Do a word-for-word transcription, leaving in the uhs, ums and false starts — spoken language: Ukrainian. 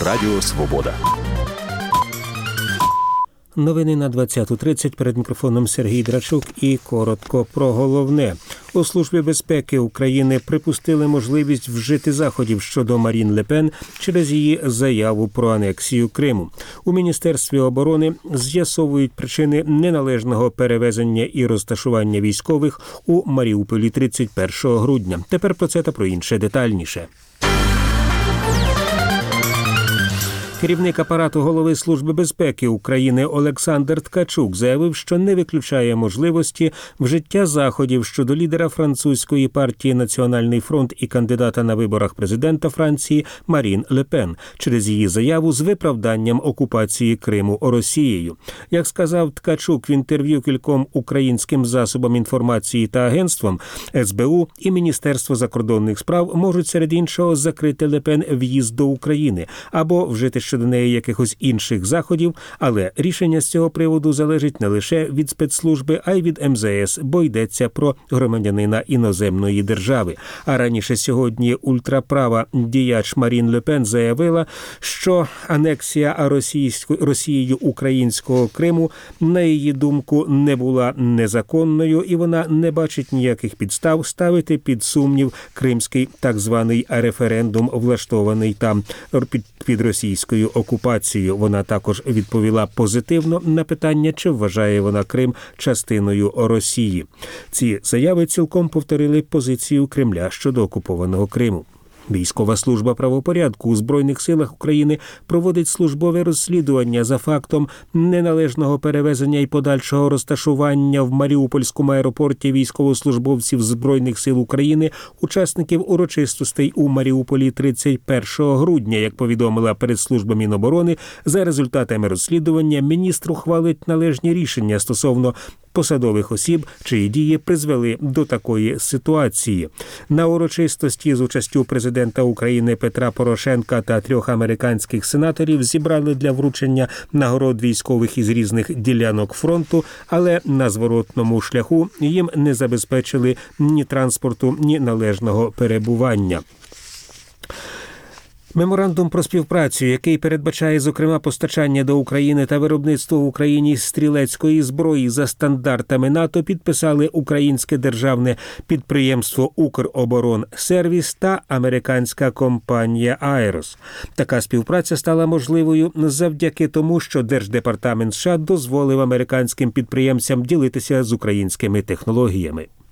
Радіо Свобода. Новини на двадцяту тридцять. Перед мікрофоном Сергій Драчук і коротко про головне. У Службі безпеки України припустили можливість вжити заходів щодо Марін Ле Пен через її заяву про анексію Криму. У Міністерстві оборони з'ясовують причини неналежного перевезення і розташування військових у Маріуполі тридцять першого грудня. Тепер про це та про інше детальніше. Керівник апарату голови Служби безпеки України Олександр Ткачук заявив, що не виключає можливості вжиття заходів щодо лідера французької партії «Національний фронт» і кандидата на виборах президента Франції Марін Ле Пен через її заяву з виправданням окупації Криму Росією. Як сказав Ткачук в інтерв'ю кільком українським засобам інформації та агентствам, ес бе у і Міністерство закордонних справ можуть серед іншого закрити Ле Пен в'їзд до України або вжити щодо неї якихось інших заходів, але рішення з цього приводу залежить не лише від спецслужби, а й від ем зе ес, бо йдеться про громадянина іноземної держави. А раніше сьогодні ультраправа діяч Марін Ле Пен заявила, що анексія Росією українського Криму, на її думку, не була незаконною, і вона не бачить ніяких підстав ставити під сумнів кримський так званий референдум, влаштований там під, під російською окупацією. Вона також відповіла позитивно на питання, чи вважає вона Крим частиною Росії. Ці заяви цілком повторили позицію Кремля щодо окупованого Криму. Військова служба правопорядку у Збройних силах України проводить службове розслідування за фактом неналежного перевезення і подальшого розташування в Маріупольському аеропорті військовослужбовців Збройних сил України, учасників урочистостей у Маріуполі тридцять першого грудня. Як повідомила прес-служба Міноборони, за результатами розслідування міністр ухвалить належні рішення стосовно посадових осіб, чиї дії призвели до такої ситуації. На урочистості з участю президента України Петра Порошенка та трьох американських сенаторів зібрали для вручення нагород військових із різних ділянок фронту, але на зворотному шляху їм не забезпечили ні транспорту, ні належного перебування. Меморандум про співпрацю, який передбачає, зокрема, постачання до України та виробництво в Україні стрілецької зброї за стандартами НАТО, підписали українське державне підприємство «Укроборонсервіс» та американська компанія «Аерос». Така співпраця стала можливою завдяки тому, що Держдепартамент США дозволив американським підприємцям ділитися з українськими технологіями.